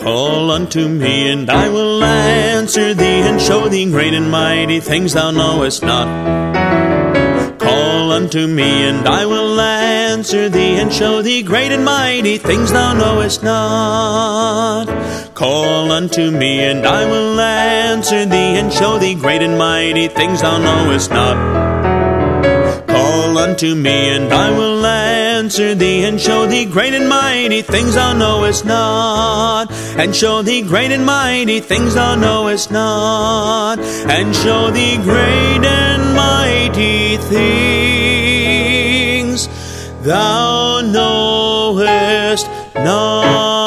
Call unto me, and I will answer thee, and show thee great and mighty things thou knowest not. Call unto me, and I will answer thee, and show thee great and mighty things thou knowest not. Call unto me, and I will answer thee, and show thee great and mighty things thou knowest not. Call unto me, and I will answer thee, and show thee great and mighty things thou knowest not. And show thee great and mighty things thou knowest not. And show thee great and mighty things thou knowest not.